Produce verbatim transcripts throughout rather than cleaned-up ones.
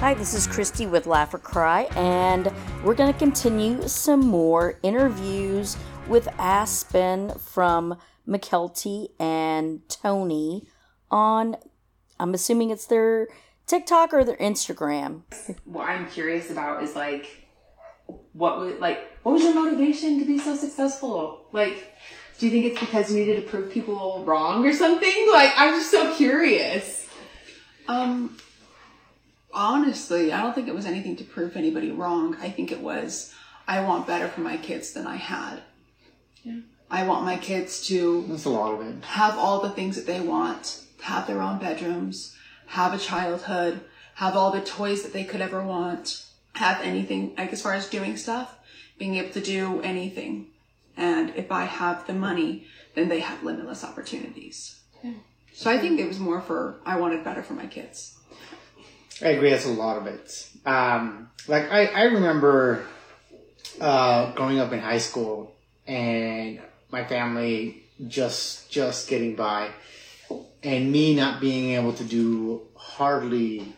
Hi, this is Christy with Laugh or Cry, and we're going to continue some more interviews with Aspen from Mykelti and Tony on, I'm assuming it's their TikTok or their Instagram. What I'm curious about is like, what was like, what was your motivation to be so successful? Like, do you think it's because you needed to prove people wrong or something? Like, I'm just so curious. Um, honestly, I don't think it was anything to prove anybody wrong. I think it was, I want better for my kids than I had. Yeah. I want my kids to That's a lot of it. have all the things that they want, have their own bedrooms, have a childhood, have all the toys that they could ever want, have anything, like as far as doing stuff, being able to do anything. And if I have the money, then they have limitless opportunities. Yeah. So I think it was more for, I wanted better for my kids. I agree, that's a lot of it. Um, like, I, I remember uh, growing up in high school and my family just just getting by and me not being able to do hardly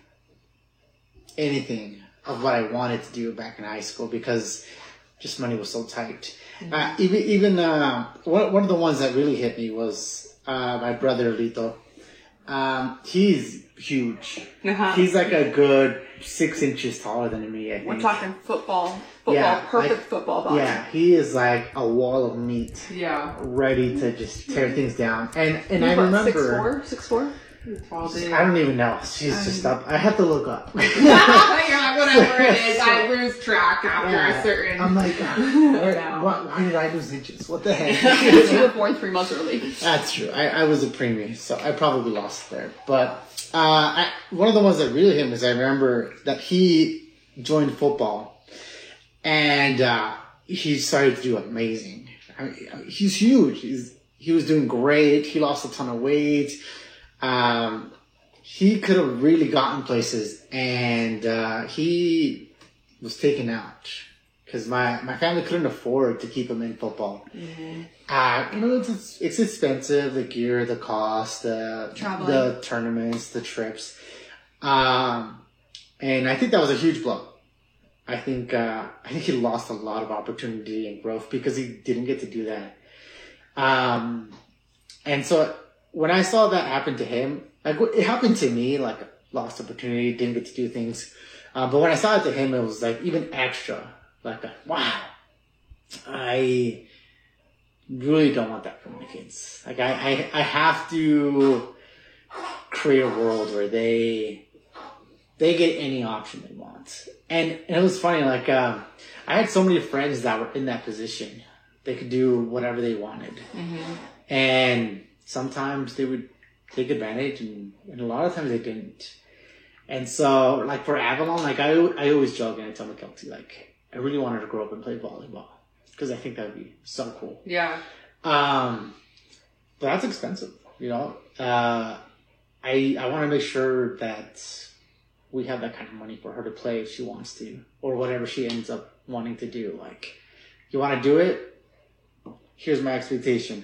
anything of what I wanted to do back in high school because just money was so tight. Mm-hmm. Uh, even even uh, one, one of the ones that really hit me was uh, my brother Lito. Um, he's huge. Uh-huh. He's like a good six inches taller than me, I think. We're talking football, football, Yeah, perfect like- football body. Yeah, he is like a wall of meat, Yeah. ready to just tear things down. And and He's I what, remember, six four, six four? I don't even know. She's just up. I have to look up. You're like, whatever it is, I lose track after Yeah. a certain. I'm like, where, why, why did I lose inches? What the heck? You were born three months early. That's true. I, I was a preemie, so I probably lost there. But uh, I, one of the ones that really hit me is I remember that he joined football, and uh, he started to do amazing. I mean, he's huge. He's he was doing great. He lost a ton of weight. Um, he could have really gotten places, and uh, he was taken out. Because my, my family couldn't afford to keep him in football. Mm-hmm. Uh, you know, it's it's expensive, the gear, the cost, the Traveling. the tournaments, the trips. Um, and I think that was a huge blow. I think uh, I think he lost a lot of opportunity and growth because he didn't get to do that. Um, and so when I saw that happen to him, like it happened to me, like lost opportunity, didn't get to do things. Uh, but when I saw it to him, it was like even extra. Like, a, wow, I really don't want that for my kids. Like, I, I, I have to create a world where they they get any option they want. And, and it was funny, like, um, I had so many friends that were in that position. They could do whatever they wanted. Mm-hmm. And sometimes they would take advantage, and, and a lot of times they didn't. And so, like, for Avalon, like, I, I always joke and I tell Mykelti, like, I really wanted to grow up and play volleyball because I think that would be so cool. Yeah. Um, but that's expensive, you know. Uh, I I want to make sure that we have that kind of money for her to play if she wants to, or whatever she ends up wanting to do. Like, you want to do it? Here's my expectation.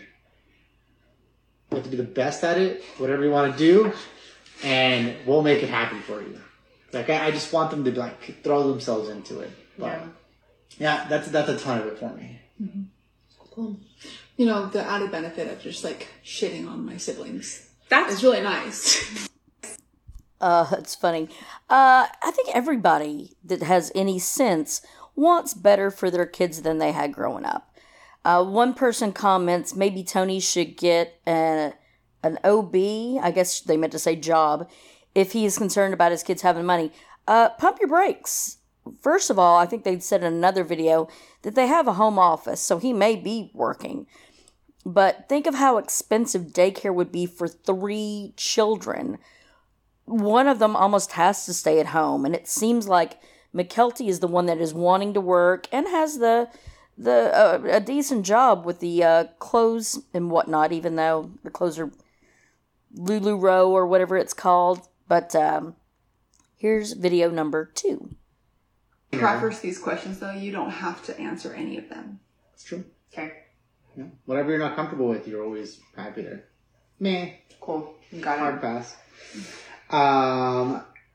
You have to be the best at it, whatever you want to do, and we'll make it happen for you. Like, I, I just want them to like throw themselves into it. But, Yeah. Yeah, that's that's a ton of it for me. Mm-hmm. Cool. You know, the added benefit of just like shitting on my siblings. That's It's really nice. Uh, it's funny. Uh, I think everybody that has any sense wants better for their kids than they had growing up. Uh, one person comments, maybe Tony should get a, an O B, I guess they meant to say job, if he is concerned about his kids having money. Uh, pump your brakes. First of all, I think they'd said in another video that they have a home office, so he may be working. But think of how expensive daycare would be for three children. One of them almost has to stay at home, and it seems like Mykelti is the one that is wanting to work and has the the uh, a decent job with the uh, clothes and whatnot, even though the clothes are Lululemon or whatever it's called. But um, here's video number two. Preface these questions though, you don't have to answer any of them. It's true. okay. Yeah. Whatever you're not comfortable with, you're always happy to. Meh. Cool. You got Hard it. pass. Um,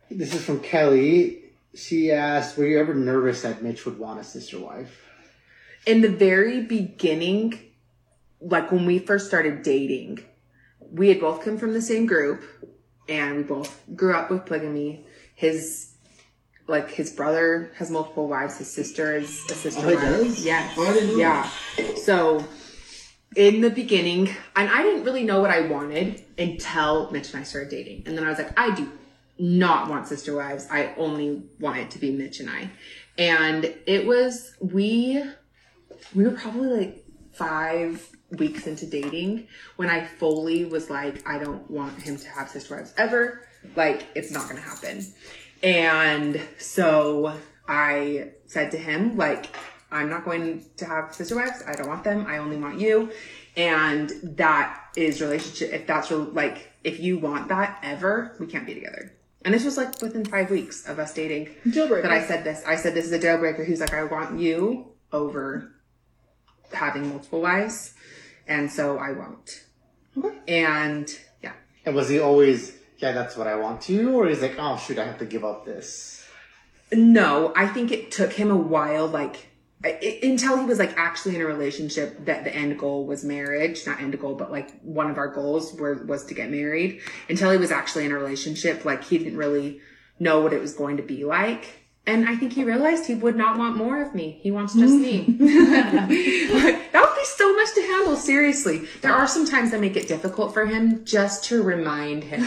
This is from Kelly. She asked, were you ever nervous that Mitch would want a sister wife? In the very beginning, like when we first started dating, we had both come from the same group and we both grew up with polygamy. His, like his brother has multiple wives. His sister is a sister Oh, he wife. does? Yes. Oh, I didn't know Yeah. So in the beginning, and I didn't really know what I wanted until Mitch and I started dating. And then I was like, I do not want sister wives. I only want it to be Mitch and I. And it was, we, we were probably like five weeks into dating when I fully was like, I don't want him to have sister wives ever. Like, it's not going to happen. And so I said to him, like, I'm not going to have sister wives. I don't want them. I only want you. And that is relationship. If that's real, like, if you want that ever, we can't be together. And this was like within five weeks of us dating. Deal breaker. That I said this. I said, this is a deal breaker. He's like, I want you over having multiple wives. And so I won't. Okay. And yeah. And was he always, yeah, that's what I want to? Or he's like, oh, shoot, I have to give up this? No, I think it took him a while, like, I, until he was like actually in a relationship that the end goal was marriage, not end goal, but like one of our goals were, was to get married. Until he was actually in a relationship, like he didn't really know what it was going to be like. And I think he realized he would not want more of me. He wants just me. That would be so much to handle, seriously. There are some times that make it difficult for him just to remind him.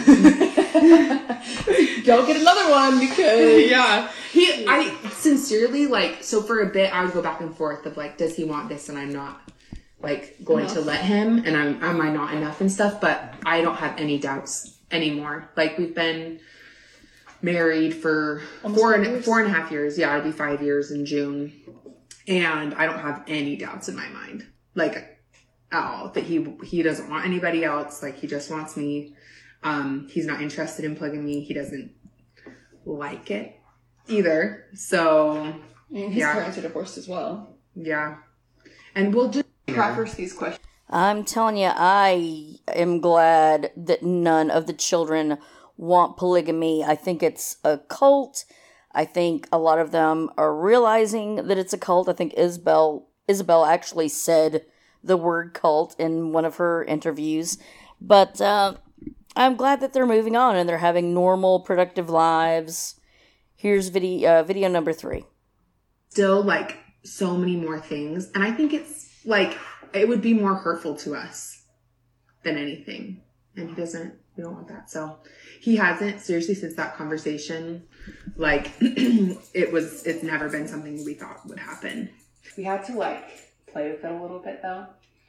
Don't get another one because Yeah. He, I sincerely, like, so for a bit, I would go back and forth of, like, does he want this and I'm not, like, going Enough. to let him and I'm, am I not enough and stuff, but I don't have any doubts anymore. Like, we've been married for Almost four five and, years? four and a half years. Yeah, it'll be five years in June. And I don't have any doubts in my mind. Like, at all. That he, he doesn't want anybody else. Like, he just wants me. Um, he's not interested in polygamy. He doesn't like it either. So, I mean, his Yeah. parents are divorced as well. yeah. And we'll just, Preface these questions. I'm telling you, I am glad that none of the children want polygamy. I think it's a cult. I think a lot of them are realizing that it's a cult. I think Isabel Isabel actually said the word cult in one of her interviews. But uh, I'm glad that they're moving on and they're having normal, productive lives. Here's video uh, video number three. still like so many more things. And I think it's like, it would be more hurtful to us than anything. And he doesn't, we don't want that. So he hasn't, seriously, since that conversation, like, it was, it's never been something we thought would happen. We had to like play with it a little bit though.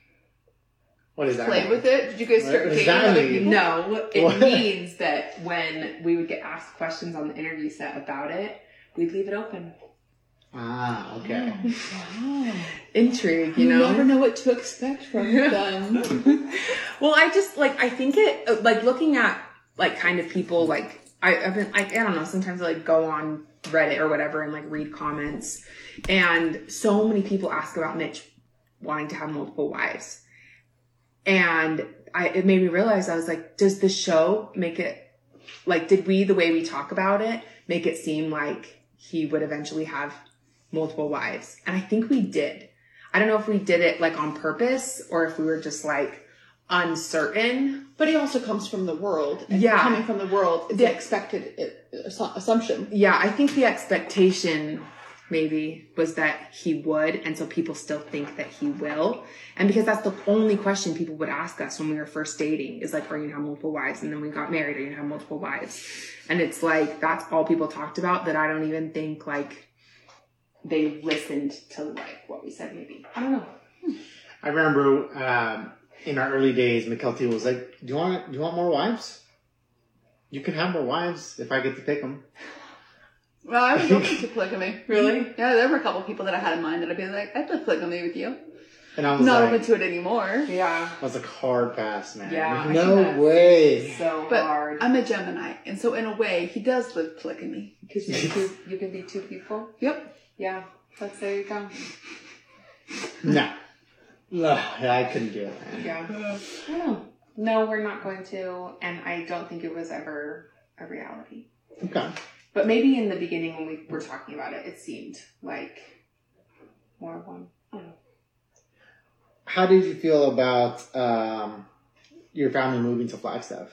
What is that? Play with it? Did you guys start What does dating that other mean? people? No, it What? means that when we would get asked questions on the interview set about it, we'd leave it open. Ah, okay. Wow. Intrigue, you You know? never know what to expect from them. Well, I just, like, I think it, like, looking at, like, kind of people, like, I, I've been, I, I don't know, sometimes I, like, go on Reddit or whatever and, like, read comments, and so many people ask about Mitch wanting to have multiple wives. And I, it made me realize, I was like, does the show make it, like, did we, the way we talk about it, make it seem like he would eventually have multiple wives? And I think we did. I don't know if we did it, like, on purpose, or if we were just, like, uncertain. But he also comes from the world. And Yeah. coming from the world, the expected uh, assu- assumption. Yeah, I think the expectation maybe was that he would, and so people still think that he will. And because that's the only question people would ask us when we were first dating, is like, are you gonna have multiple wives? And then we got married, are you gonna have multiple wives? And it's like, that's all people talked about, that I don't even think, like, they listened to, like, what we said maybe. I don't know. I remember um, in our early days, McKelty was like, "Do you want? Do you want more wives? You can have more wives if I get to pick them." Well, I was open to polygamy. Really? Yeah, there were a couple people that I had in mind that I'd be like, I'd do polygamy with you. And I was Not like, open to it anymore. Yeah. I was like, hard pass, man. Yeah, Like, I no think that's way. So But hard. I'm a Gemini, and so in a way, he does live polygamy. Because you, two- you can be two people. Yep. Yeah. That's, there you go. No. Ugh, yeah, I couldn't do it, man. Yeah. I know. No, we're not going to, and I don't think it was ever a reality. Okay. But maybe in the beginning when we were talking about it, it seemed like more of one. I don't know. How did you feel about um, your family moving to Flagstaff?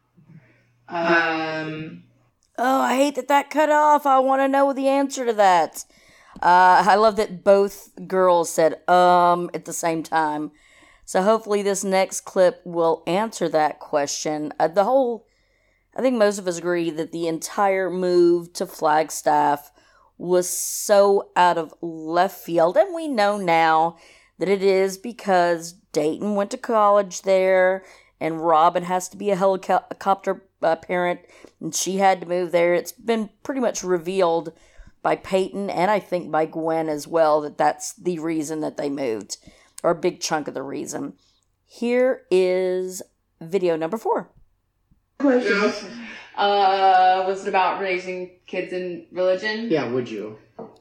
Um, Oh, I hate that that cut off. I want to know the answer to that. Uh, I love that both girls said um at the same time. So hopefully this next clip will answer that question. Uh, the whole, I think most of us agree that the entire move to Flagstaff was so out of left field. And we know now that it is because Dayton went to college there and Robin has to be a helicopter uh, parent and she had to move there. It's been pretty much revealed by Peyton and I think by Gwen as well that that's the reason that they moved, or a big chunk of the reason. Here is video number four. uh, was it about raising kids in religion? Yeah, would you?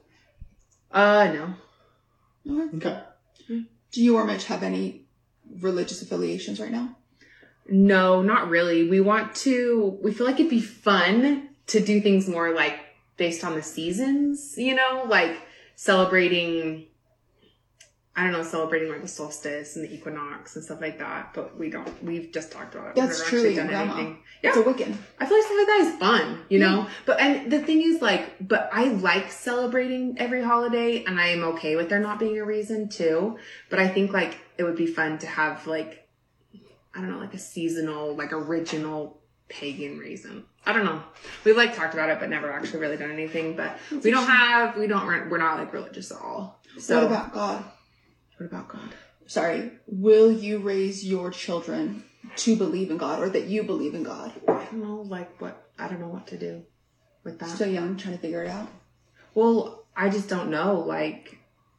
Uh, no. Okay. Do you or Mitch have any religious affiliations right now? No, not really. We want to, we feel like it'd be fun to do things more like based on the seasons, you know, like celebrating, I don't know, celebrating like the solstice and the equinox and stuff like that. But we don't, we've just talked about it. That's We've never truly actually done grandma. anything. Yeah. It's a Wiccan. I feel like stuff like that is fun, you know? But, and the thing is like, but I like celebrating every holiday and I am okay with there not being a reason too. But I think like it would be fun to have like, I don't know, like a seasonal, like original pagan reason. I don't know. We've like talked about it, but never actually really done anything. But we don't have, we don't, we're not like religious at all. So What about God? What about God? Sorry. Will you raise your children to believe in God or that you believe in God? I don't know, like what, I don't know what to do with that. Still young, trying to figure it out. Well, I just don't know. Like,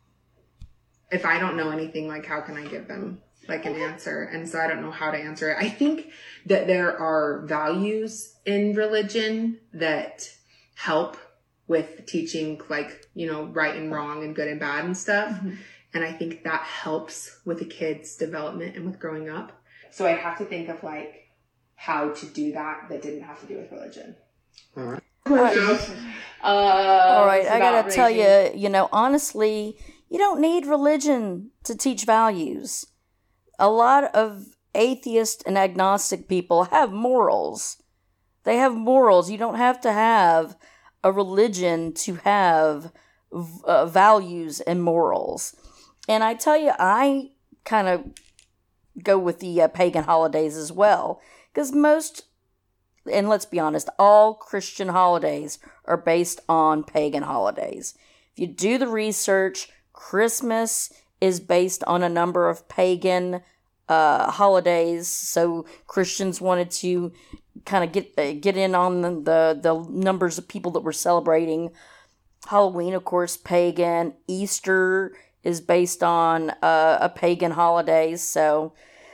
if I don't know anything, like how can I give them like an answer? And so I don't know how to answer it. I think that there are values in religion that help with teaching like, you know, right and wrong and good and bad and stuff. Mm-hmm. And I think that helps with a kid's development and with growing up. So I'd have to think of like how to do that that didn't have to do with religion. All right. All right, Uh, All right. I gotta raising... tell you, you know, honestly, you don't need religion to teach values. A lot of atheist and agnostic people have morals. They have morals. You don't have to have a religion to have uh, values and morals. And I tell you, I kind of go with the uh, pagan holidays as well. Because most, and let's be honest, all Christian holidays are based on pagan holidays. If you do the research, Christmas is based on a number of pagan uh, holidays. So Christians wanted to kind of get uh, get in on the, the, the numbers of people that were celebrating. Halloween, of course, pagan. Easter is based on uh, a pagan holiday. So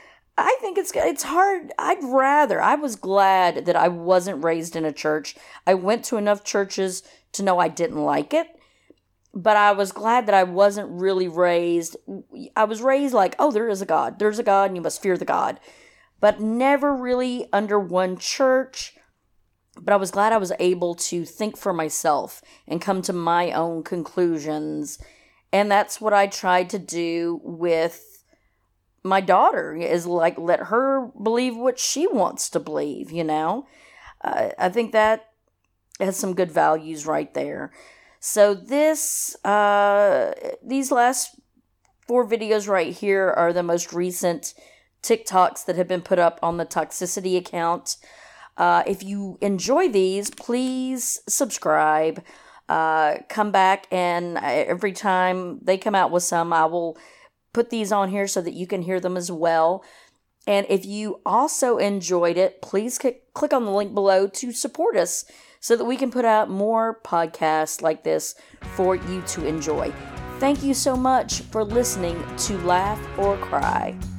I think it's it's hard. I'd rather, I was glad that I wasn't raised in a church. I went to enough churches to know I didn't like it. But I was glad that I wasn't really raised. I was raised like, oh, there is a God. There's a God and you must fear the God. But never really under one church. But I was glad I was able to think for myself and come to my own conclusions. And that's what I tried to do with my daughter, is like let her believe what she wants to believe, you know. Uh, I think that has some good values right there. So this, uh, these last four videos right here are the most recent TikToks that have been put up on the Toxicity account. Uh, if you enjoy these, please subscribe. Uh, come back, and every time they come out with some, I will put these on here so that you can hear them as well. And if you also enjoyed it, please c- click on the link below to support us so that we can put out more podcasts like this for you to enjoy. Thank you so much for listening to Laugh or Cry.